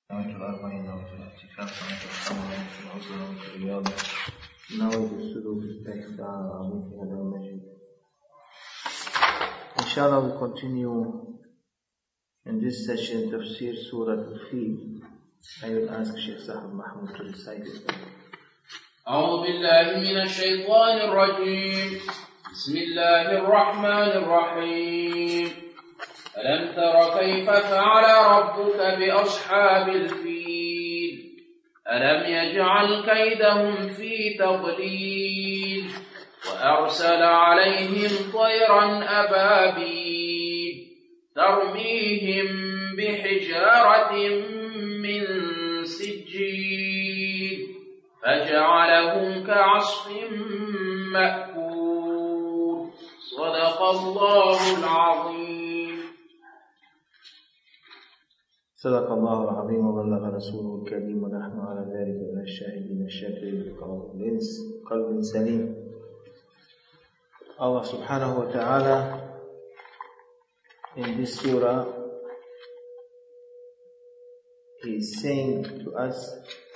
نويت الأربعين نويت الاعتكاف نويت الحمل نويت العزلة نويت الرياضة نويت السلوك التكبير العظيم في هذا المجلس. Inshallah, we continue in this session Tafsir Surah Al-Fil. I will ask Sheikh Sahab Mahmoud to recite it. أعوذ بالله من الشيطان الرجيم. بسم الله الرحمن الرحيم. ألم تر كيف فعل ربك بأصحاب الفيل ألم يجعل كيدهم في تضليل وأرسل عليهم طيرا أبابيل ترميهم بحجارة من سجيل فجعلهم كعصف مأكول. صدق الله العظيم. صدق الله العظيم وبلغ رسوله الكريم ونحن على ذلك من الشاهدين الشاكرين بقلب سليم. Allah subhanahu wa ta'ala in this surah is saying to us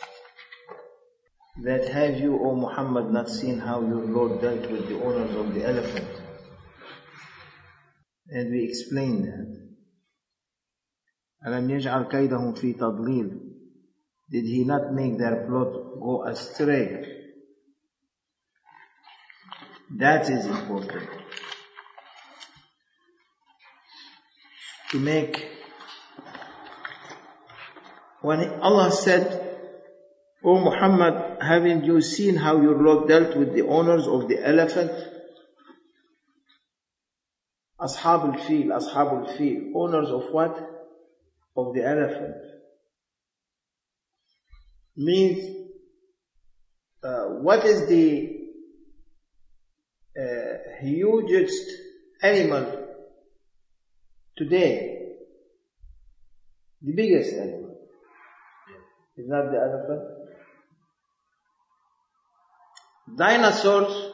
that have you, O Muhammad, not seen how your Lord dealt with the owners of the elephant? And we explained that. أَلَمْ يَجْعَلْ كَيْدَهُمْ فِي تَضْلِيلٍ. Did he not make their plot go astray? That is important. To make, when Allah said, O Muhammad, haven't you seen how your Lord dealt with the owners of the elephant? Ashab al-Fil, owners of what? Of the elephant. Means, what is the hugest animal today? The biggest animal. Is not the elephant? Dinosaurs,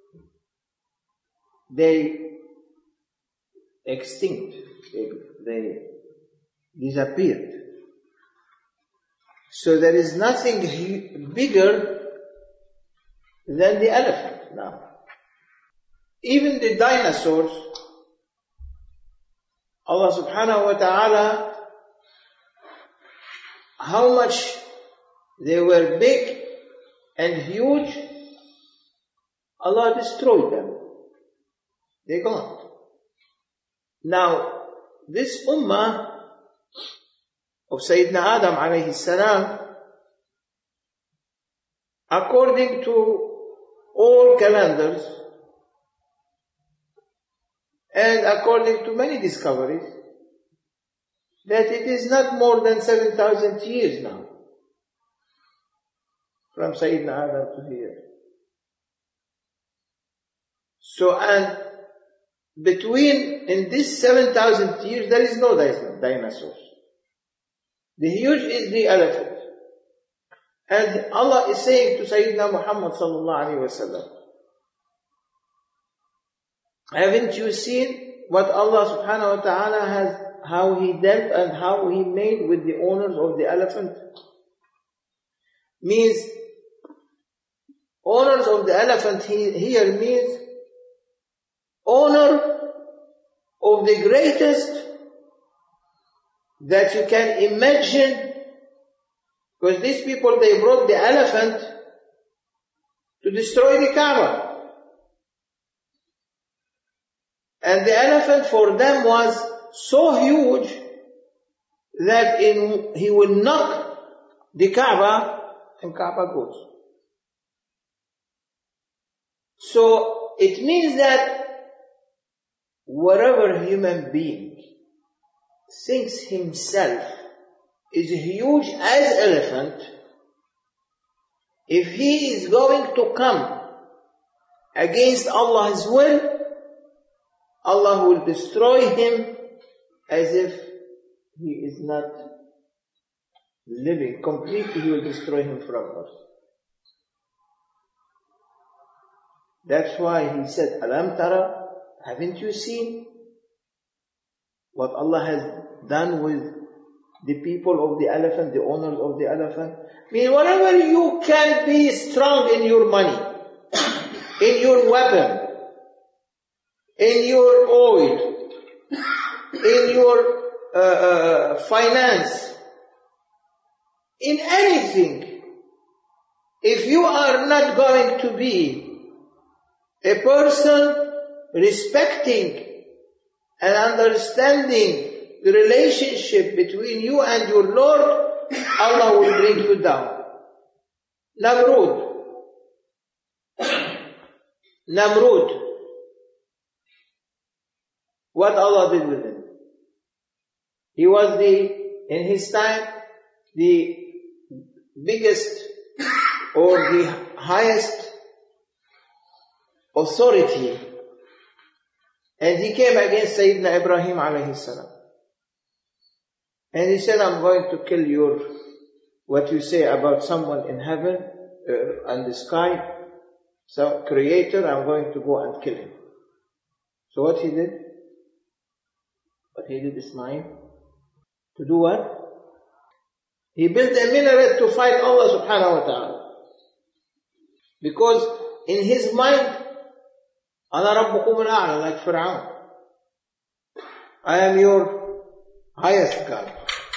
they extinct. They disappeared. So there is nothing bigger than the elephant now. Even the dinosaurs, Allah subhanahu wa ta'ala, how much they were big and huge, Allah destroyed them. They're gone. Now, this ummah of Sayyidina Adam alayhi salam, according to all calendars, and according to many discoveries, that it is not more than 7,000 years now, from Sayyidina Adam to here. So, and in this 7,000 years, there is no dinosaurs. The huge is the elephant. And Allah is saying to Sayyidina Muhammad sallallahu alayhi wa sallam, haven't you seen what Allah subhanahu wa ta'ala has, how He dealt and how He made with the owners of the elephant? Means, owners of the elephant here means owner of the greatest that you can imagine, because these people, they brought the elephant to destroy the Kaaba. And the elephant for them was so huge that he will knock the Kaaba and Kaaba goes. So it means that whatever human being thinks himself is huge as elephant, if he is going to come against Allah's will, Allah will destroy him as if he is not living. Completely He will destroy him from earth. That's why He said, Alam tara, haven't you seen what Allah has done with the people of the elephant, the owners of the elephant. I mean, wherever you can be strong in your money, in your weapon, in your oil, in your finance, in anything, if you are not going to be a person respecting and understanding the relationship between you and your Lord, Allah will bring you down. Namrud. What Allah did with him? He was in his time, the biggest or the highest authority. And he came against Sayyidina Ibrahim alayhi salam. And he said, I'm going to kill what you say about someone in heaven and the sky, some creator, I'm going to go and kill him. So what he did? What he did, Ismail? To do what? He built a minaret to fight Allah subhanahu wa ta'ala. Because in his mind, أَنَا رَبُّكُمُ الْأَعْلَى, like Fir'aun. I am your highest God.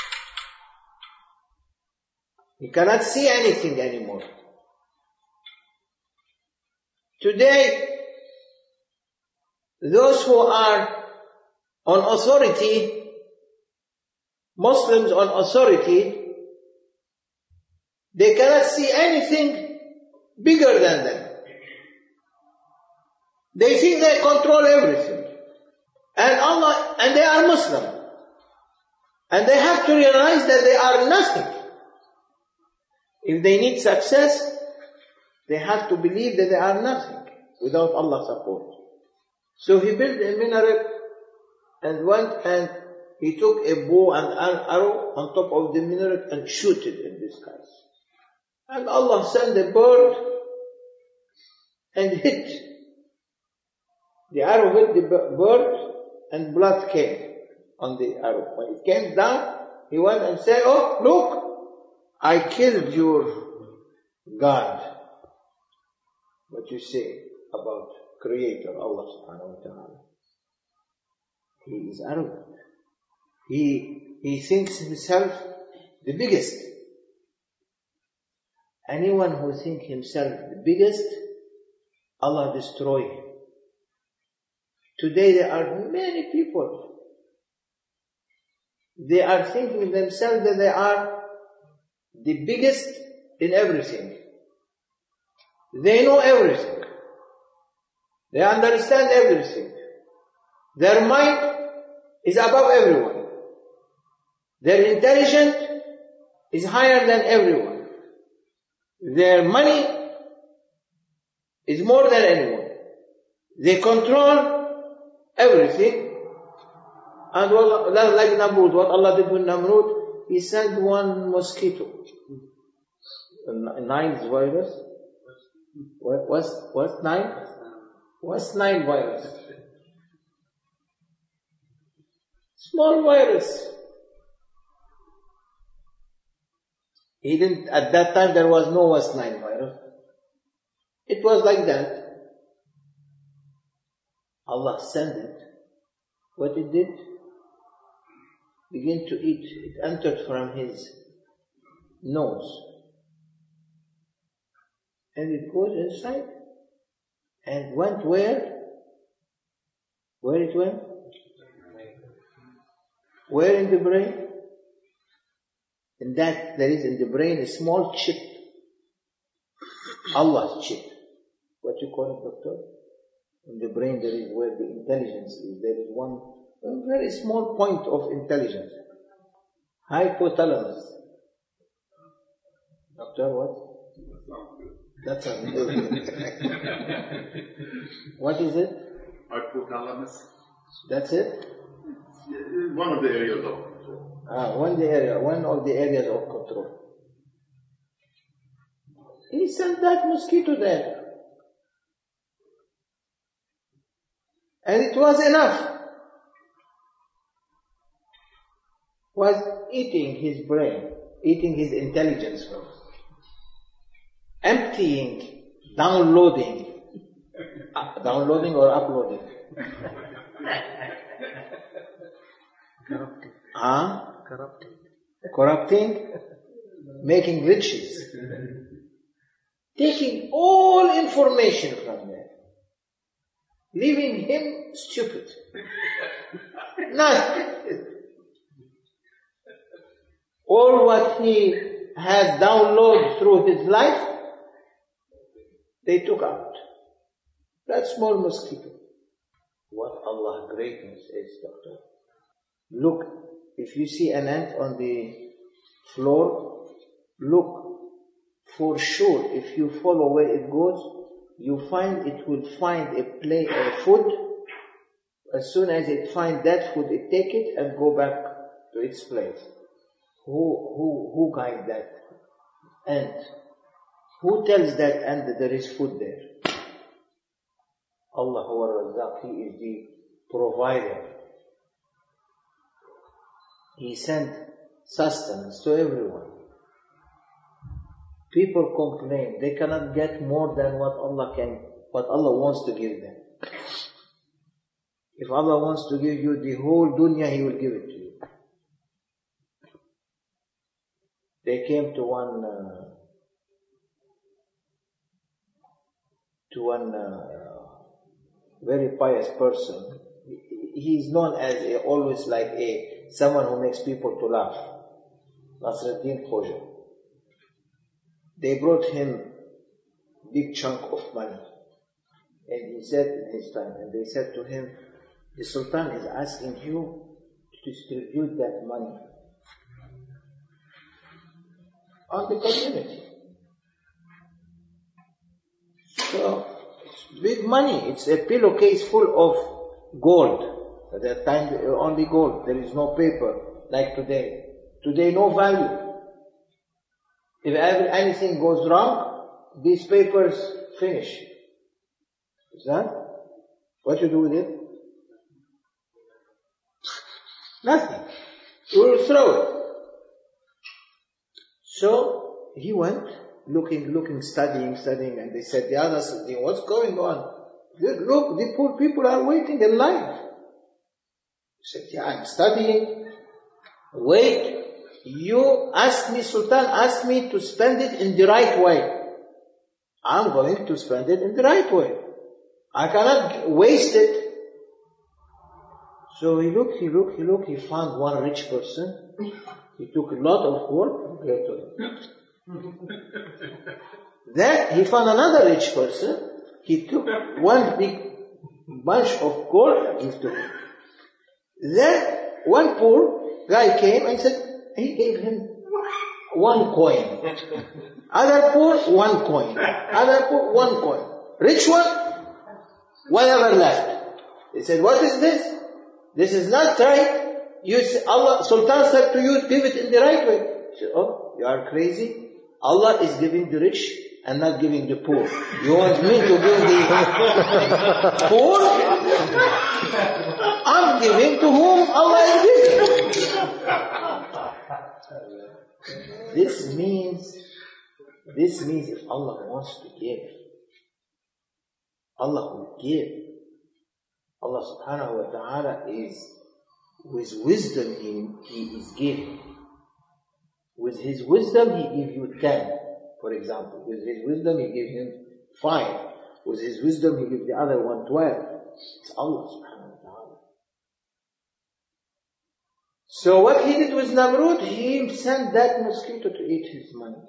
He cannot see anything anymore. Today, those who are on authority, Muslims on authority, they cannot see anything bigger than them. They think they control everything. And they are Muslim. And they have to realize that they are nothing. If they need success, they have to believe that they are nothing without Allah's support. So he built a minaret and went and he took a bow and an arrow on top of the minaret and shoot it in the skies. And Allah sent a bird and hit. The arrow hit the bird and blood came on the arrow. When it came down, he went and said, oh, look, I killed your God. What you say about Creator, Allah subhanahu wa ta'ala. He is arrogant. He thinks himself the biggest. Anyone who thinks himself the biggest, Allah destroy him. Today there are many people. They are thinking themselves that they are the biggest in everything. They know everything. They understand everything. Their mind is above everyone. Their intelligence is higher than everyone. Their money is more than anyone. They control everything. And like Namrud, what Allah did with Namrud, He sent one mosquito. Nile virus. What's Nile? What's Nile virus? Small virus. He didn't, at that time there was no West Nile virus. It was like that. Allah sent it. What it did? Began to eat. It entered from his nose. And it goes inside. And went where? Where it went? Where in the brain? And that there is in the brain a small chip. Allah's chip. What you call it, doctor? In the brain there is where the intelligence is. There is one very small point of intelligence. Hypothalamus. Doctor, what? That's a What is it? Hypothalamus. That's it? One of the areas of control. One of the areas of control. He sent that mosquito there. And it was enough. was eating his brain, eating his intelligence first, emptying, downloading or uploading? Corrupting, making riches, taking all information from there, leaving him stupid. Nothing. All what he had downloaded through his life, they took out. That small mosquito. What Allah's greatness is, doctor. Look, if you see an ant on the floor, look for sure. If you follow where it goes, you find it will find a food. As soon as it finds that food, it take it and go back to its place. Who guides that ant? Who tells that ant that there is food there? Allah Huwa Razzaq, He is the provider. He sent sustenance to everyone. People complain they cannot get more than what Allah wants to give them. If Allah wants to give you the whole dunya, He will give it to you. They came to one very pious person. He is known as always like someone who makes people to laugh. Nasruddin Khoja. They brought him big chunk of money, and he said in his time, and they said to him, the Sultan is asking you to distribute that money on the community. So, it's big money. It's a pillowcase full of gold. At that time, only gold. There is no paper like today. Today, no value. If ever anything goes wrong, these papers finish. Is that? What you do with it? Nothing. You will throw it. So, he went, looking, studying, and they said, Ya Nasruddin, what's going on? Look, the poor people are waiting in line. He said, yeah, I'm studying. Wait, Sultan asked me to spend it in the right way. I'm going to spend it in the right way. I cannot waste it. So he looked, he found one rich person. He took a lot of gold and gave to him. Then he found another rich person. He took one big bunch of gold and gave to him. Then one poor guy came and said, he gave him 1 coin. Other poor, 1 coin. Other poor, 1 coin. Rich one, whatever left. He said, what is this? This is not right. Allah, Sultan said to you, give it in the right way. He said, oh, you are crazy. Allah is giving the rich and not giving the poor. You want me to give the poor? I'm giving to whom Allah is giving. This means if Allah wants to give, Allah will give. Allah subhanahu wa ta'ala is, with wisdom He is giving. With His wisdom He gives you 10, for example. With His wisdom He gives him 5. With His wisdom He gives the other one 12. It's Allah subhanahu wa ta'ala. So what he did with Namrud, he sent that mosquito to eat his money.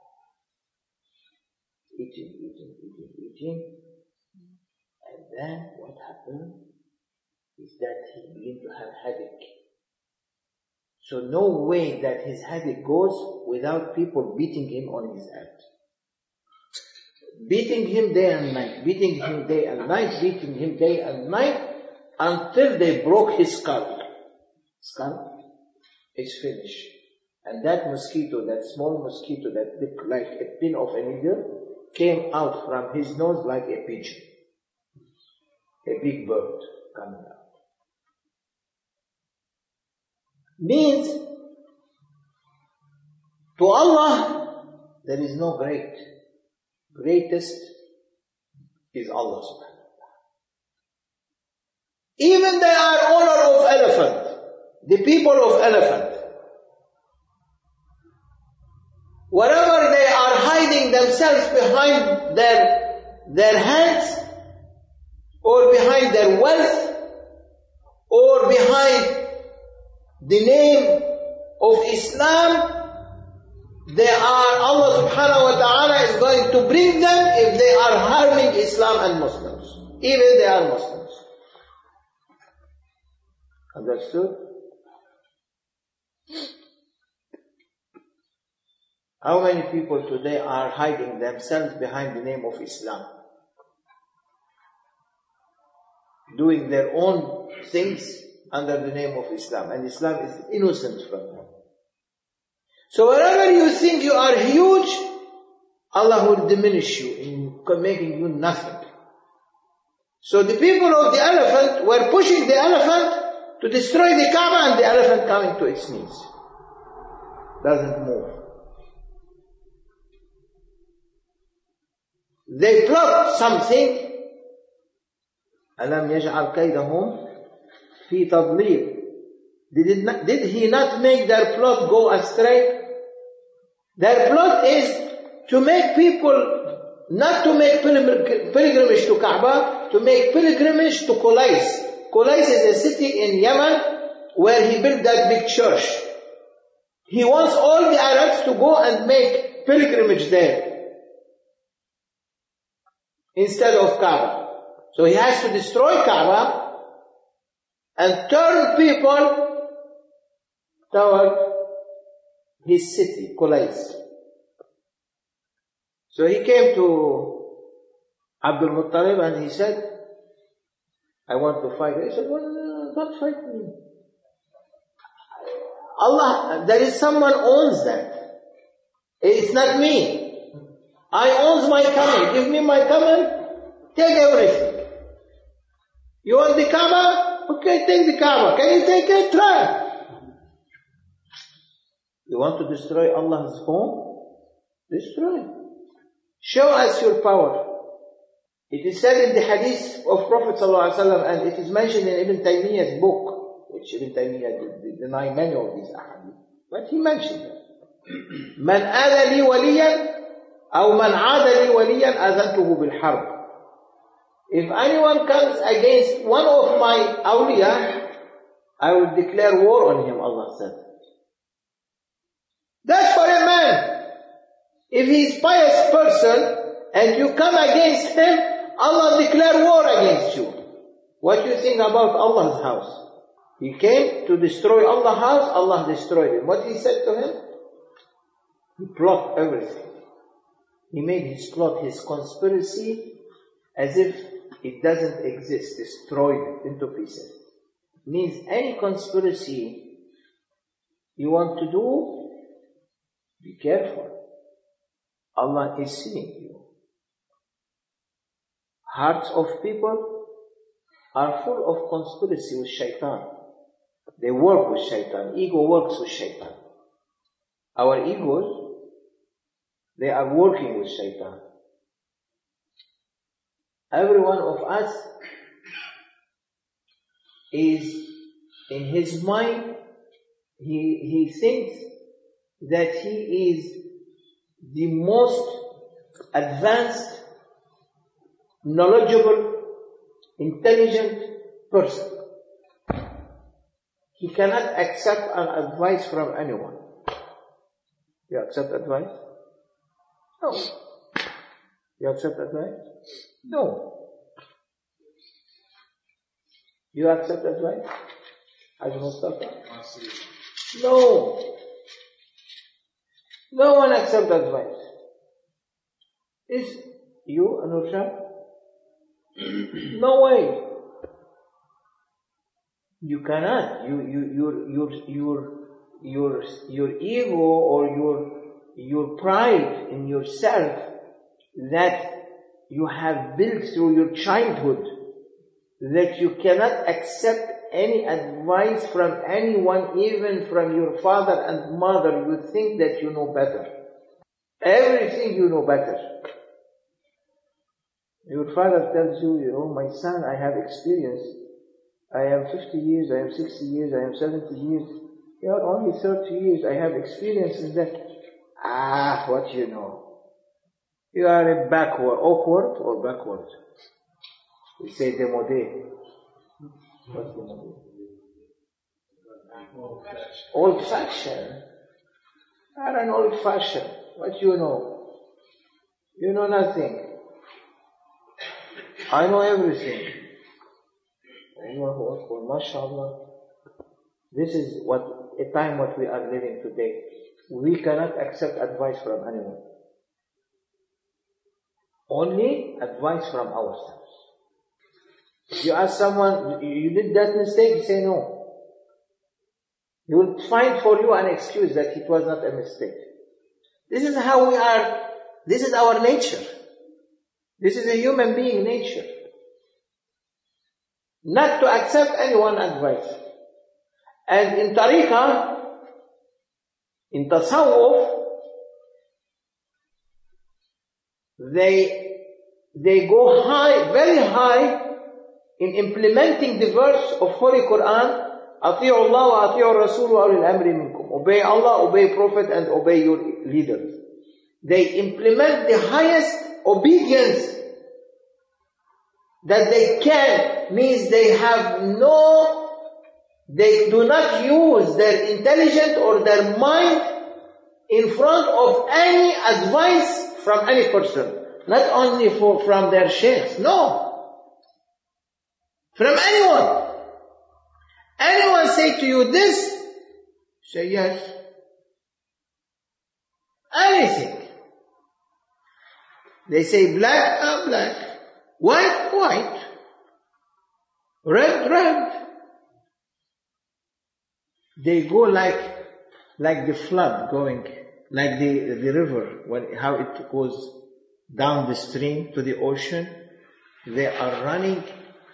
Eating. And then what happened is that he began to have headache. So no way that his headache goes without people beating him on his head. Beating him day and night, beating him day and night, until they broke his skull. It's finished. And that mosquito, that small mosquito that looked like a pin of a needle, came out from his nose like a pigeon. A big bird coming out. means to Allah there is no great. Greatest is Allah subhanahu wa ta'ala. Even they are owner of elephant, the people of elephant. Wherever they are hiding themselves behind their hands, or behind their wealth, or behind the name of Islam, Allah subhanahu wa ta'ala is going to bring them if they are harming Islam and Muslims. Even they are Muslims. Understood? How many people today are hiding themselves behind the name of Islam? Doing their own things under the name of Islam. And Islam is innocent from them. So wherever you think you are huge, Allah will diminish you in making you nothing. So the people of the elephant were pushing the elephant to destroy the Kaaba, and the elephant coming to its knees. Doesn't move. They plot something. أَلَمْ يَجْعَلْ كَيْدَهُمْ فِي تَضْلِيلٍ. Did he not make their plot go astray? Their plot is to make people not to make pilgrimage to Kaaba, to make pilgrimage to Qulais. Qulais is a city in Yemen where he built that big church. He wants all the Arabs to go and make pilgrimage there instead of Kaaba. So he has to destroy Kaaba and turn people toward his city, Qulais. So he came to Abdul Muttalib and he said, I want to fight. He said, well, no, don't fight me. Allah, there is someone owns that. It's not me. I owns my camel. Give me my camel, take everything. You want the Kaaba? Okay, take the Kaaba. Can you take it? Try. You want to destroy Allah's home? Destroy. Show us your power. It is said in the hadith of Prophet ﷺ, and it is mentioned in Ibn Taymiyyah's book, which Ibn Taymiyyah denied many of these ahadith, but he mentioned it. من آذى لي وليا أو من عاد لي وليا آذنته بالحرب. If anyone comes against one of my awliya, I will declare war on him, Allah said. That's for a man. If he is a pious person and you come against him, Allah declare war against you. What do you think about Allah's house? He came to destroy Allah's house, Allah destroyed him. What he said to him? He plotted everything. He made his plot, his conspiracy, as if it doesn't exist, destroyed it into pieces. Means any conspiracy you want to do, be careful. Allah is seeing you. Hearts of people are full of conspiracy with shaitan. They work with shaitan. Ego works with shaitan. Our egos, they are working with shaitan. Every one of us is in his mind, he thinks that he is the most advanced, knowledgeable, intelligent person. He cannot accept an advice from anyone. You accept advice? No. You accept advice? No. You accept advice? Haj Mustafa? No. No one accepts advice. Is you, Anusha? No way. You cannot. Your ego or your pride in yourself that you have built through your childhood, that you cannot accept any advice from anyone, even from your father and mother, you think that you know better. Everything you know better. Your father tells you, my son, I have experience. I am 50 years, I am 60 years, I am 70 years. You are only 30 years, I have experience in that. What you know? You are awkward or backward. We say démodé. What's démodé? Old-fashioned. You are an old-fashioned. What you know? You know nothing. I know everything. Allahu Akbar, mashallah. This is a time what we are living today. We cannot accept advice from anyone. Only advice from ourselves. If you ask someone, you did that mistake, you say no. He will find for you an excuse that it was not a mistake. This is how we are. This is our nature. This is a human being nature. Not to accept anyone's advice. And in tariqah, in tasawwuf, they go high, very high, in implementing the verse of Holy Quran, أطيعوا الله وأطيعوا الرسول وأولي الأمر منكم. Obey Allah, obey Prophet, and obey your leaders. They implement the highest obedience that they can, means they do not use their intelligence or their mind in front of any advice from any person. Not only from their sheikhs, no. From anyone. Anyone say to you this, say yes. Anything. They say black, black. White, white. Red, red. They go like the flood going, like the river, how it goes down the stream to the ocean. They are running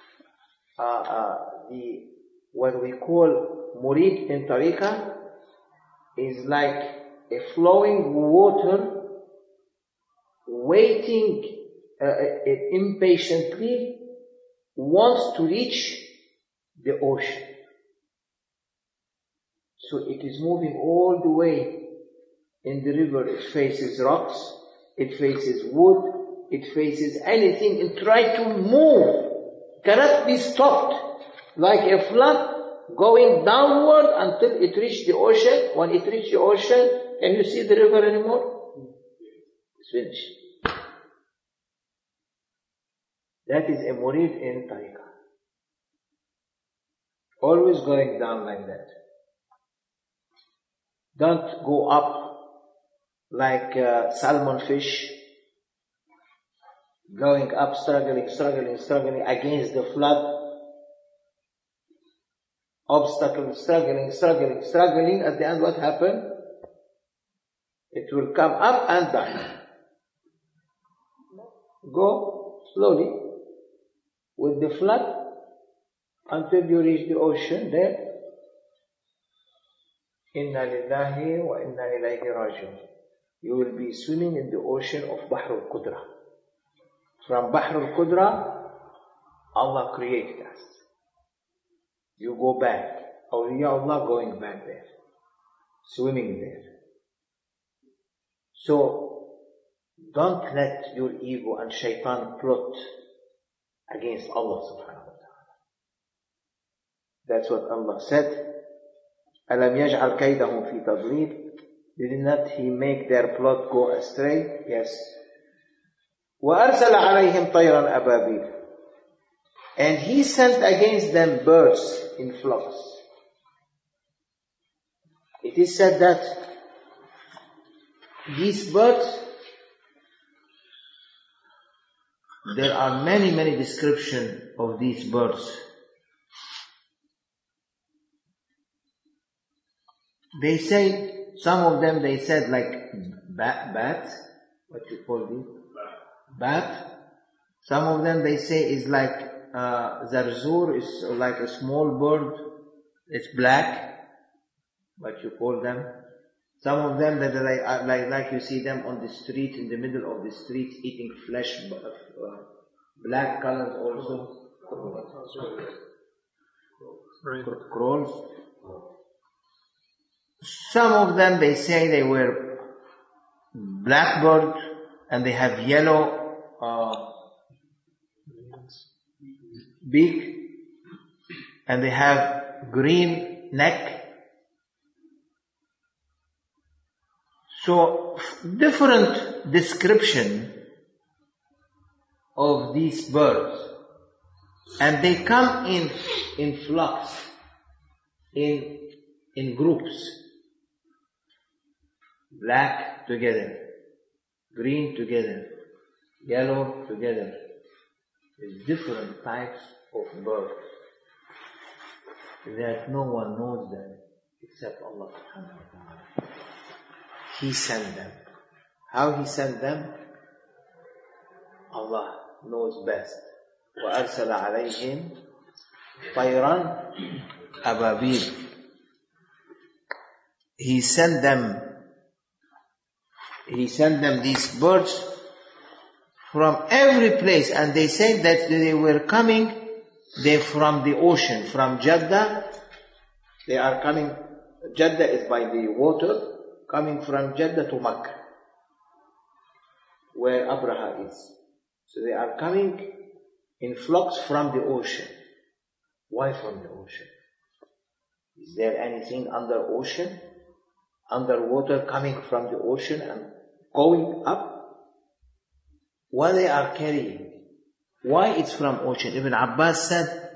what we call murid in tariqah is like a flowing water waiting impatiently wants to reach the ocean. So it is moving all the way in the river. It faces rocks, it faces wood, it faces anything and try to move. Cannot be stopped. Like a flood going downward until it reaches the ocean. When it reaches the ocean, can you see the river anymore? It's finished. That is a murid in tariqah. Always going down like that. Don't go up like salmon fish, going up, struggling against the flood. Obstacle, struggling. At the end, what happened? It will come up and down. Go slowly with the flood until you reach the ocean there. Inna lillahi wa inna ilayhi raji'un. You will be swimming in the ocean of Bahr al-Qudra. From Bahr al-Qudra, Allah created us. You go back. Awliya going back there. Swimming there. So, don't let your ego and shaitan plot against Allah subhanahu wa ta'ala. That's what Allah said. أَلَمْ يَجْعَلْ كَيْدَهُمْ فِي تَضْلِيلٍ. Did not He make their plot go astray? Yes. وَأَرْسَلَ عَلَيْهِمْ طَيْرًا أَبَابِيلَ. And He sent against them birds in flocks. It is said that these birds, there are many descriptions of these birds. They say, some of them they said like bat, what you call this? Bat. Some of them they say is like zarzur is like a small bird. It's black, but you call them. Some of them that are like you see them on the street, in the middle of the street, eating flesh, black colors also. Crows. Some of them, they say they were blackbird, and they have yellow beak, and they have green neck. So, different description of these birds. And they come in flocks, in groups. Black together, green together, yellow together. There's different types of birds that no one knows them except Allah subhanahu wa ta'ala. He sent them. How He sent them? Allah knows best. وَأَرْسَلَ عَلَيْهِمْ طَيْرًا أَبَابِيلَ. He sent them these birds from every place, and they said that they were coming, from the ocean, from Jeddah. They are coming, Jeddah is by the water, coming from Jeddah to Makkah, where Abraha is. So they are coming in flocks from the ocean. Why from the ocean? Is there anything under ocean? Underwater coming from the ocean and going up? What they are carrying? Why it's from ocean? Ibn Abbas said,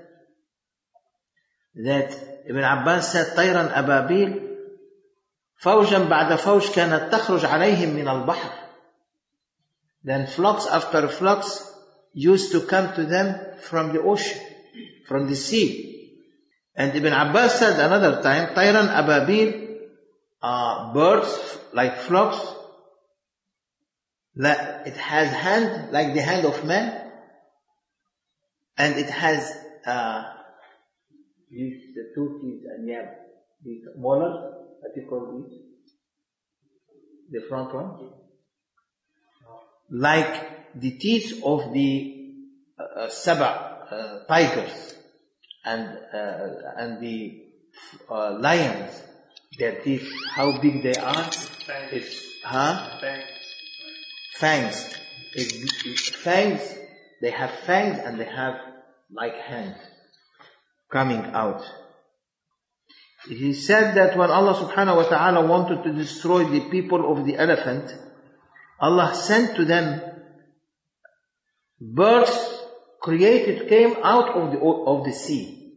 طيرا أبابيل فوجا بعد فوج كانت تخرج عليهم من البحر. Then flocks after flocks used to come to them from the ocean, from the sea. And Ibn Abbas said another time, طيرا أبابيل, birds like flocks, that it has hand like the hand of man, and it has the two teeth and the molars, what you call these? The front one, like the teeth of the Saba tigers and the lions. Their teeth, how big they are? Fangs. Fangs. They have fangs and they have like hands coming out. He said that when Allah subhanahu wa ta'ala wanted to destroy the people of the elephant, Allah sent to them birds came out of the sea,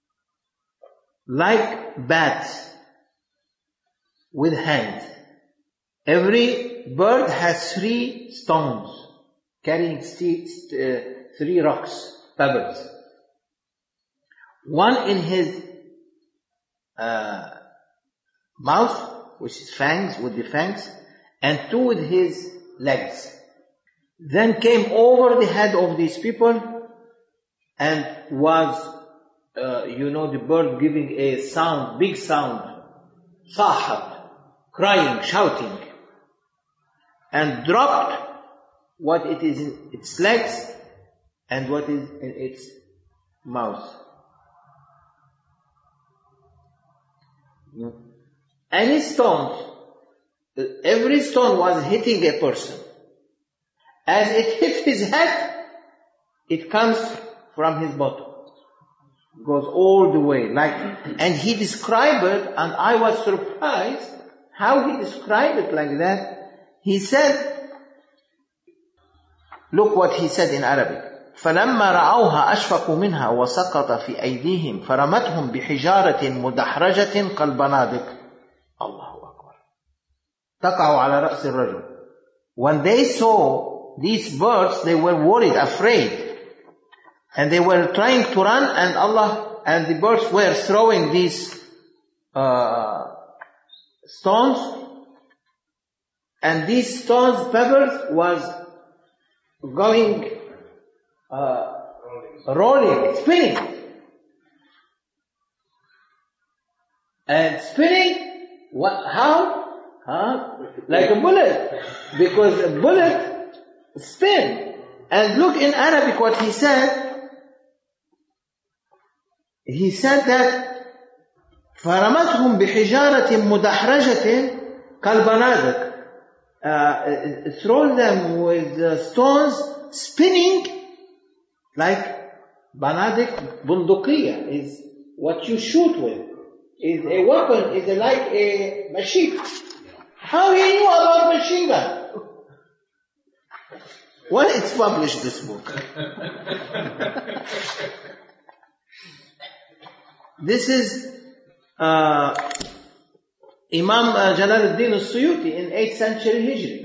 like bats with hands. Every bird has 3 stones carrying 3 rocks, pebbles. One in his mouth, which is fangs, with the fangs, and 2 with his legs. Then came over the head of these people and was, the bird giving a sound, big sound, صاحب, crying, shouting, and dropped what it is in its legs and what is in its mouth. Any stones, every stone was hitting a person. As it hit his head, it comes from his bottom. It goes all the way, and he described it, and I was surprised how he described it like that. He said, look what he said in Arabic. فَلَمَّا رَعَوْهَا أَشْفَقُوا مِنْهَا وَسَقَطَ فِي أَيْدِيهِمْ فَرَمَتْهُمْ بِحِجَارَةٍ مُدَحْرَجَةٍ كَالْبَنَادِقِ. Allahu Akbar. تَقَعُ عَلَى رَأْسِ الرَّجُلِ. When they saw these birds, they were worried, afraid. And they were trying to run, and the birds were throwing these stones. And these stones, pebbles, was going, rolling, spinning. And spinning, how? Like a bullet. Because a bullet spin. And look in Arabic what he said. He said that فرمتهم بحجارة مدحرجة كالبنادق. Throw them with stones spinning like banadik. Bunduqiyya is what you shoot with. Is a weapon, is like a machine. How he knew about machine gun? When it's published, this book. This is Imam Jalaluddin al-Suyuti in 8th century Hijri.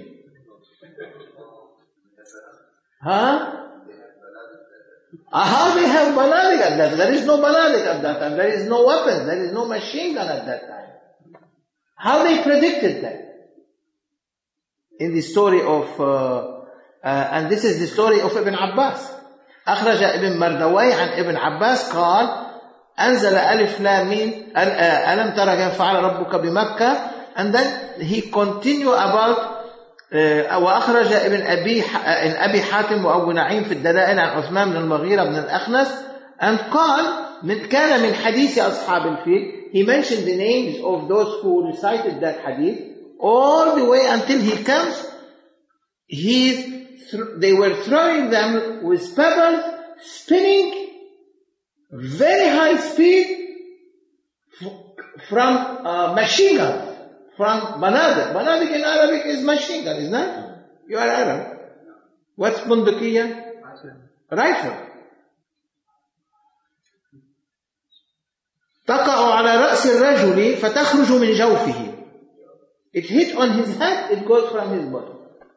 How they have banadik at that time? There is no banadik at that time. There is no weapon. There is no machine gun at that time. How they predicted that? In the story of, and this is the story of Ibn Abbas. أخرج ابن مردوي عن ابن عباس قال أنزل ألف لام ميم ألم تر كيف فعل ربك بمكة. And then he continue about وأخرج ابن أبي حاتم وأبو نعيم في الدلائل عن عثمان بن المغيرة بن الأخنس. And قال كان من حديث أصحاب الفيل. He mentioned the names of those who recited that hadith all the way until he comes. They were throwing them with pebbles, spinning very high speed from machine gun, from banadik. Banadik in Arabic is machine gun, isn't it? You are Arab. What's bunduqiyya? Rifle. تقع على رأس الرجل فتخرج من جوفه. It hit on his head, it goes from his body.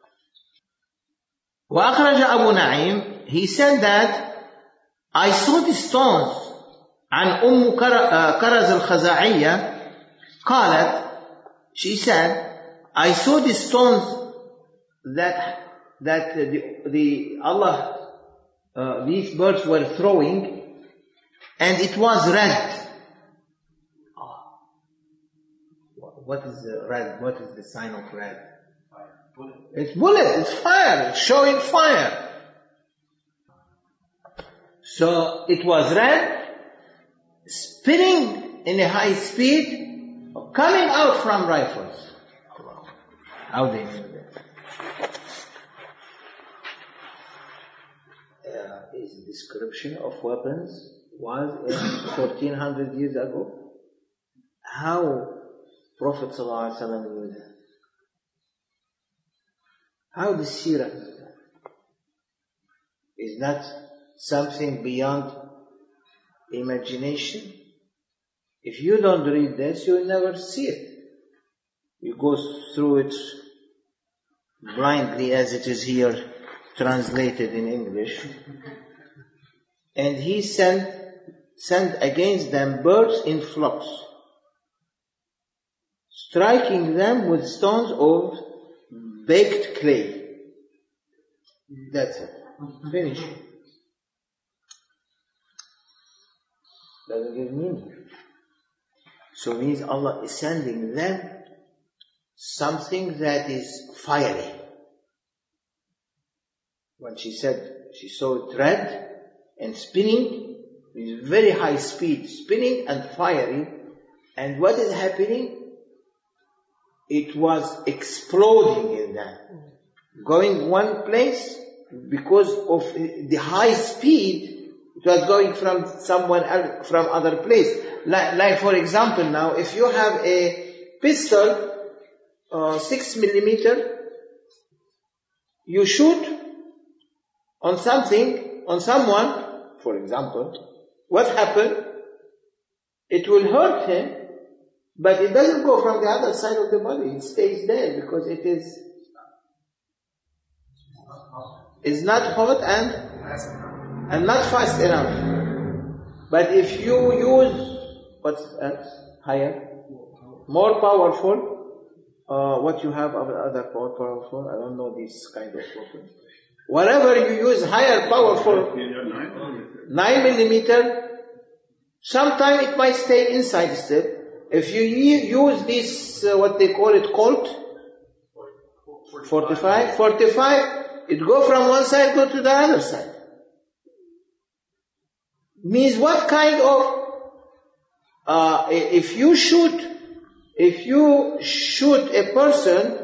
وأخرج أبو نعيم, he said that I saw the stones عن أم كرز الخزاعية قالت, she said, I saw the stones that the Allah these birds were throwing, and it was red. What is the red? What is the sign of red? It's bullet, it's fire, it's showing fire. So it was red, spinning in a high speed, coming out from rifles. How they knew that? His description of weapons was 1400 years ago. How Prophet ﷺ knew that? How the seerah knew that? Is that something beyond imagination? If you don't read this, you will never see it. You go through it blindly as it is here translated in English. And he sent against them birds in flocks, striking them with stones of baked clay. That's it. Finish. Doesn't give meaning. So means Allah is sending them something that is fiery. When she said she saw it red and spinning with very high speed, spinning and fiery, and what is happening? It was exploding in them, going one place because of the high speed. It was going from someone else, from other place. Like for example, now if you have a pistol, 6mm, you shoot on something, on someone, for example, what happened? It will hurt him, but it doesn't go from the other side of the body. It stays there because it is not hot and not fast enough. But if you use what's else? Higher, more powerful, what you have of other powerful, I don't know this kind of weapon. whatever you use higher power for 9 millimeter, sometimes it might stay inside still. If you use this, what they call it, Colt, 45, it go from one side, go to the other side. Means what kind of, if you shoot a person,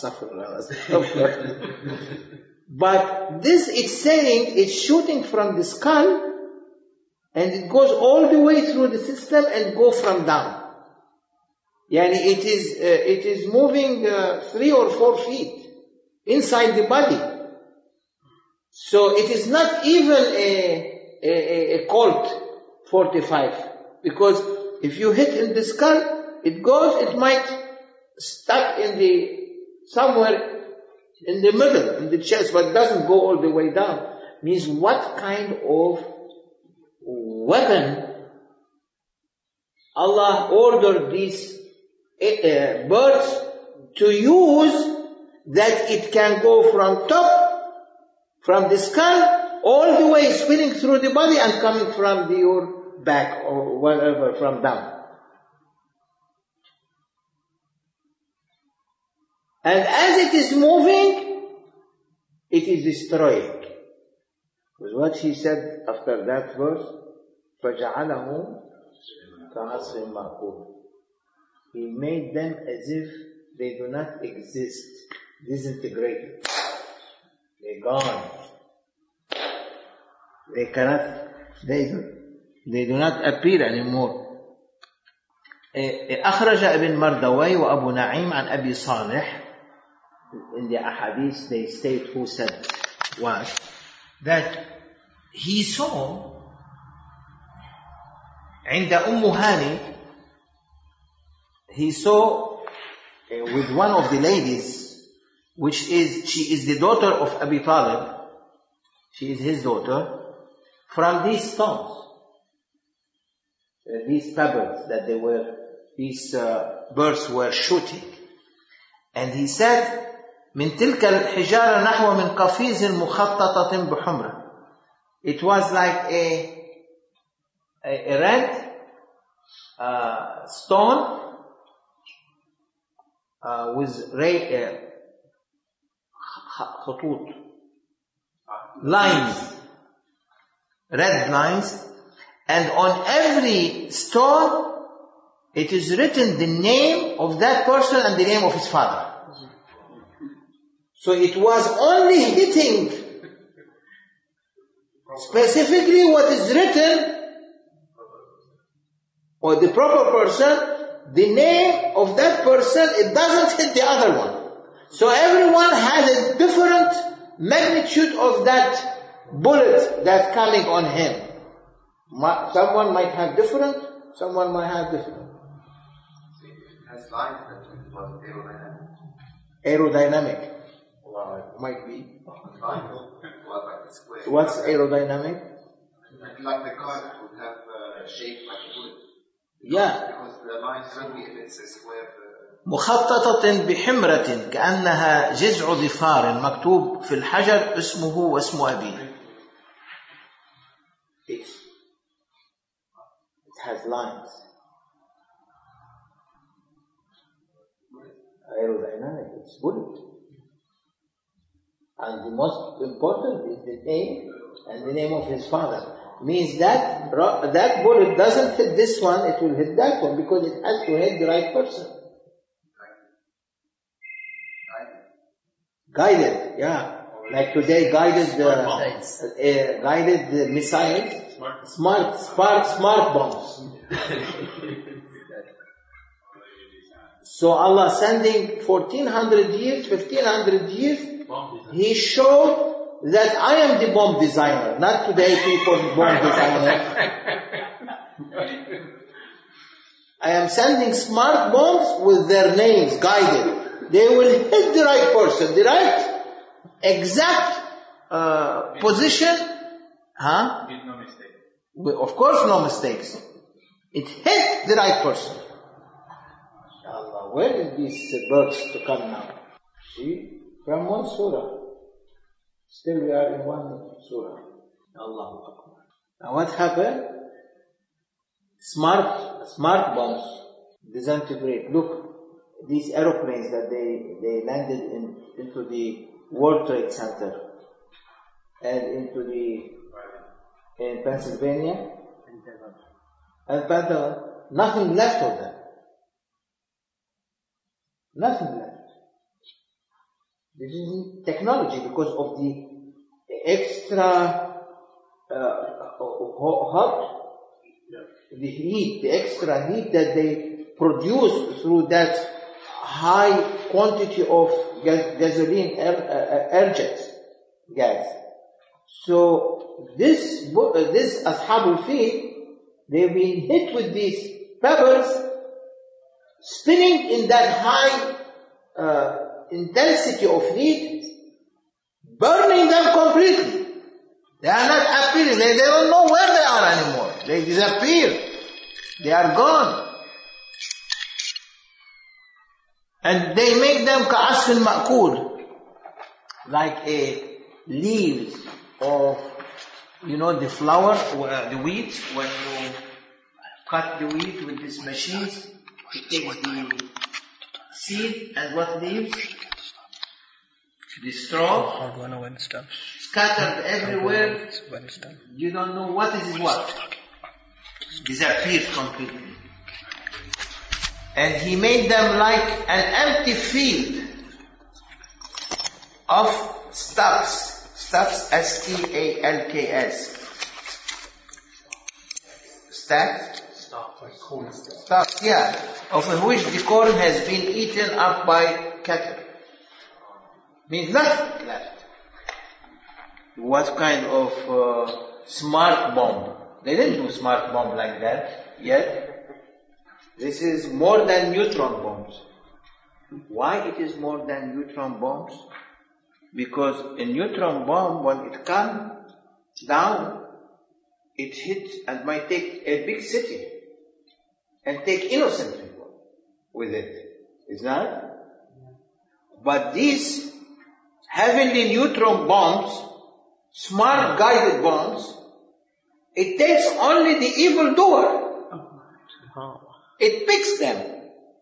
but this is saying it's shooting from the skull, and it goes all the way through the system and go from down. Yani it is moving 3 or 4 feet inside the body. So it is not even a Colt 45, because if you hit in the skull, it might stuck somewhere in the middle, in the chest, but doesn't go all the way down. Means what kind of weapon Allah ordered these birds to use, that it can go from top, from the skull, all the way spinning through the body and coming from your back or wherever from down. And as it is moving, it is destroying. Because what he said after that verse, فَجَعَلَهُمْ كَعَصْفٍ مَأْكُولٍ. He made them as if they do not exist, disintegrated. They're gone. They do not appear anymore. أخرج ابن مردوي وأبو نعيم عن أبي صالح. In the ahadith they state who said what? That he saw عند هاني, he saw with one of the ladies, she is the daughter of Abi Talib, she is his daughter, from these stones, these pebbles that these birds were shooting. And he said, من تلك الحجارة نحو من قفيز مخططة بحمرة. It was like a red stone with خطوط, lines, red lines, and on every stone it is written the name of that person and the name of his father. So it was only hitting specifically what is written, or the proper person, the name of that person, it doesn't hit the other one. So everyone has a different magnitude of that bullet that's coming on him. Someone might have different, someone might have different. It has lines that it was aerodynamic. Aerodynamic. Well, it might be. What's aerodynamic? Like the car would have a shape like a bullet. Yeah. Because the line certainly if it's a square. مخططة بحمرة كأنها جذع ظفار مكتوب في الحجر اسمه واسم أبيه. It has lines. Aerodynamic, it's bullet. And the most important is the name and the name of his father. Means that bullet doesn't hit this one, it will hit that one, because it has to hit the right person. Guided, yeah. Like today, guided missiles, smart bombs. So Allah sending 1400 years, 1500 years, He showed that I am the bomb designer, not today people bomb designer. I am sending smart bombs with their names, guided. They will hit the right person, the right exact position. Huh? With no mistake. Of course no mistakes. It hit the right person. Inshallah, where is these birds to come now? See? From one surah. Still we are in one surah. Allahu Akbar. Now what happened? Smart bombs disintegrate. Look, these aeroplanes that they landed into the World Trade Center and in Pennsylvania and Pentagon, nothing left of them. Nothing left. This is technology because of the extra hot, the heat, the extra heat that they produce through that high quantity of gasoline, air jets, gas. So this Ashabul Fil, they've been hit with these pebbles, spinning in that high intensity of heat, burning them completely. They are not appearing. They don't know where they are anymore. They disappear. They are gone. And they make them ka'asfin ma'kul, like a leaves of, the flour, the wheat. When you cut the wheat with these machines, it takes the seed and what leaves? The straw, scattered everywhere. You don't know what is what. Disappeared completely. And he made them like an empty field of stalks. Stalks, S-T-A-L-K-S. Stacks? Stalks, yeah. Of which the corn has been eaten up by cattle. Means nothing left. What kind of smart bomb? They didn't do smart bomb like that yet. This is more than neutron bombs. Why it is more than neutron bombs? Because a neutron bomb, when it comes down, it hits and might take a big city and take innocent people with it. Is that? But these heavenly neutron bombs, smart guided bombs, it takes only the evildoer. It picks them.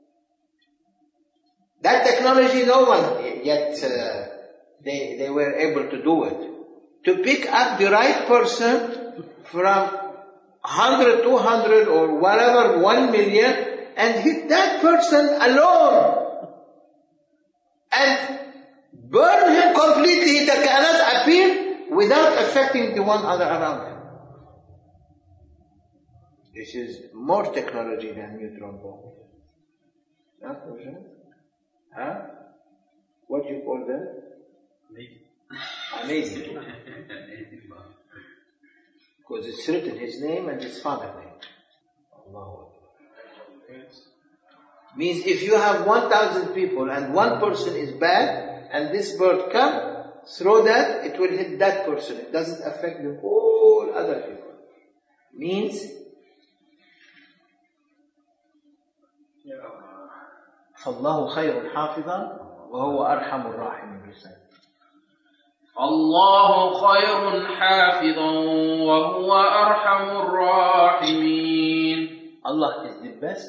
That technology, no one yet, they were able to do it. To pick up the right person from 100, 200 or whatever, 1 million, and hit that person alone. And burn him completely, he cannot appear without affecting the one other around him. This is more technology than neutron bomb. Huh? What do you call that? Amazing. Because it's written his name and his father's name. Allahu Akbar. Means if you have 1,000 people and one person is bad and this bird comes, throw that, it will hit that person. It doesn't affect the whole other people. Means فالله خير حافظا وهو أرحم الراحمين. الله خير حافظا وهو أرحم الراحمين. Allah is the best.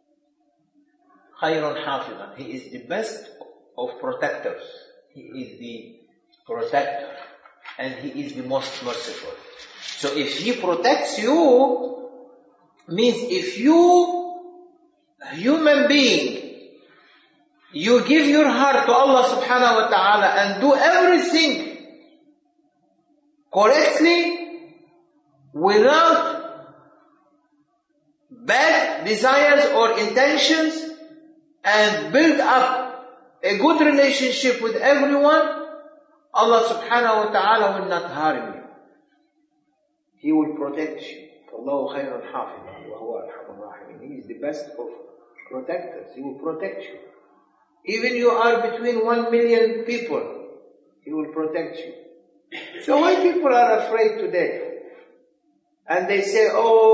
خير حافظا. He is the best of protectors. He is the protector. And He is the most merciful. So if He protects you, means if you, human being, you give your heart to Allah subhanahu wa ta'ala and do everything correctly without bad desires or intentions and build up a good relationship with everyone, Allah subhanahu wa ta'ala will not harm you. He will protect you. Allahu khayrun hafidhan wa huwa arhamur rahimin. He is the best of protectors. He will protect you. Even you are between 1 million people, He will protect you. So why people are afraid today? And they say,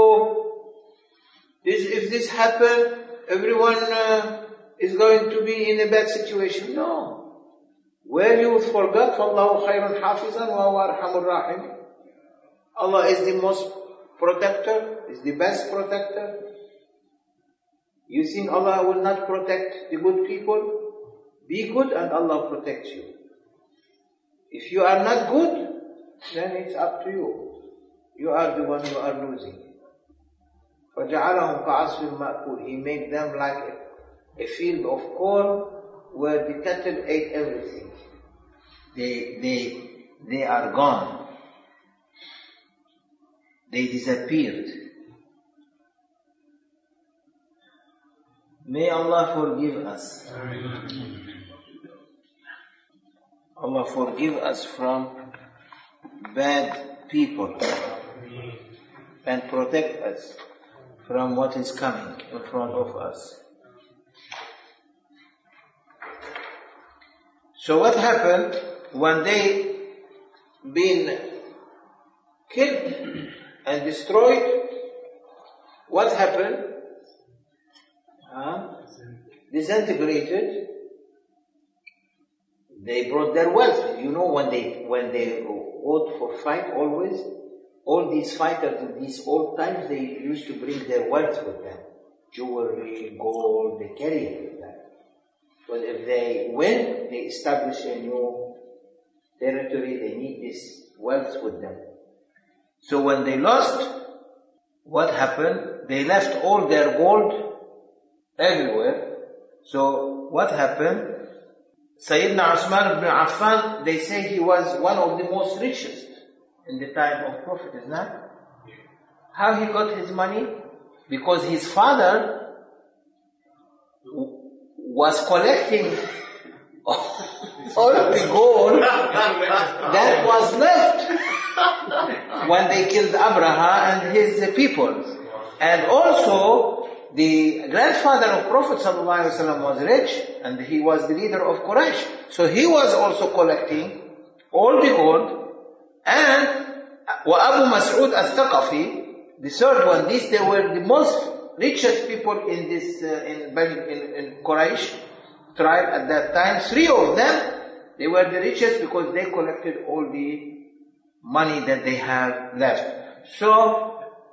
if this happens, everyone is going to be in a bad situation. No. Where you forgot, فَاللَّهُ خَيْرٌ حَافِظًا وَهُوَ أَرْحَمُ الرَّاحِمِينَ. Allah is the most protector, is the best protector. You think Allah will not protect the good people? Be good and Allah protects you. If you are not good, then it's up to you. You are the one who are losing. فَجَعَلَهُمْ كَعَصْفٍ مَأْكُولٍ. He made them like a field of corn where the cattle ate everything. They are gone. They disappeared. May Allah forgive us. Allah forgive us from bad people and protect us from what is coming in front of us. So what happened when they been killed and destroyed? What happened? Disintegrated. They brought their wealth. You know, when they fought for fight, always all these fighters in these old times, they used to bring their wealth with them, jewelry, gold. They carry it with them. But if they win, they establish a new territory. They need this wealth with them. So when they lost, what happened? They left all their gold everywhere. So what happened? Sayyidina Usman ibn Affan, they say he was one of the most richest in the time of Prophet, isn't that? How he got his money? Because his father was collecting all the gold that was left when they killed Abraha and his people. And also, the grandfather of Prophet ﷺ was rich, and he was the leader of Quraysh. So he was also collecting all the gold. And Abu Mas'ud al-Thaqafi, the third one, they were the most richest people in this in Quraysh tribe at that time. 3 of them, they were the richest because they collected all the money that they have left. So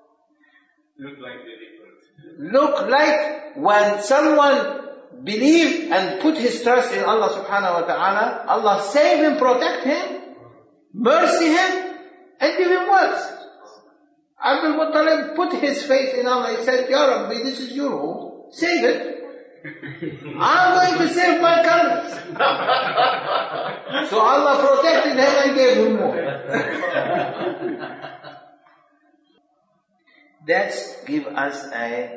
look like when someone believe and put his trust in Allah subhanahu wa ta'ala, Allah save him, protect him, mercy him, and give him wealth. Abdul Muttalib put his faith in Allah. He said, Ya Rabbi, this is your home, save it. I'm going to save my country. So Allah protected him and gave him more. That's give us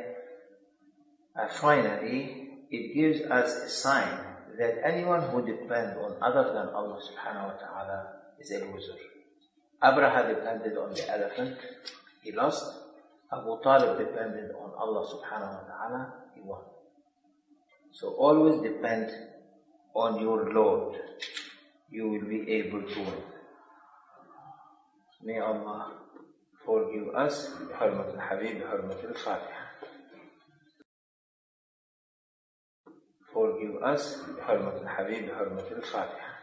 finally, it gives us a sign that anyone who depends on other than Allah subhanahu wa ta'ala is a loser. Abraha depended on the elephant, he lost. Abu Talib depended on Allah subhanahu wa ta'ala, he won. So always depend on your Lord. You will be able to win. May Allah forgive us. بحرمة الحبيب بحرمة الفاتحة. Forgive us. بحرمة الحبيب بحرمة الفاتحة.